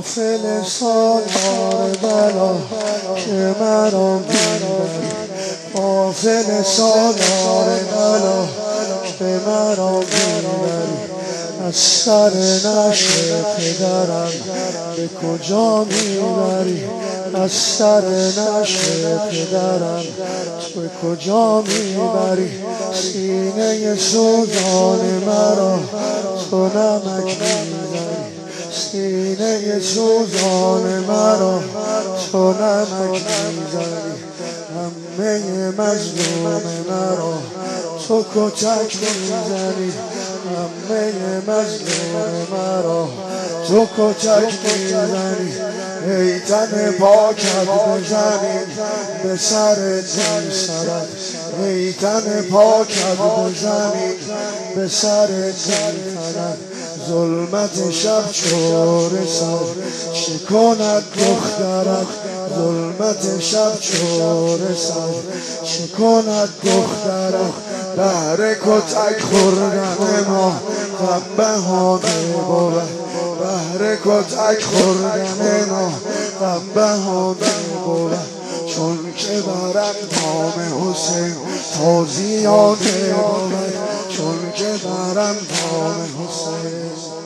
غافل سالار بلا که مرا میبری، غافل سالار بلا که مرا میبری. از سر نشه پدرم به کجا میبری، از سر نشه پدرم به کجا میبری. سینه سوزان مرا تو نمک میبری، سینه سوزان مرا تو نمک میزنی. همه مظلوم مرا تو کتک میزنی، همه مظلوم مرا تو کتک میزنی. ای تن پاکت بزنی به سر بی سرت، ای تن پاکت بزنی به سر بی سرت. ظلمت شب چور سر چه کند دخترت، ظلمت شب چور سر چه کند دخترت. بهر کتک خوردن ما غم بهانه بود، بهر کتک خوردن ما غم بهانه بود. چون که برم نام حسین تازیانه بود، چون که برم نام حسین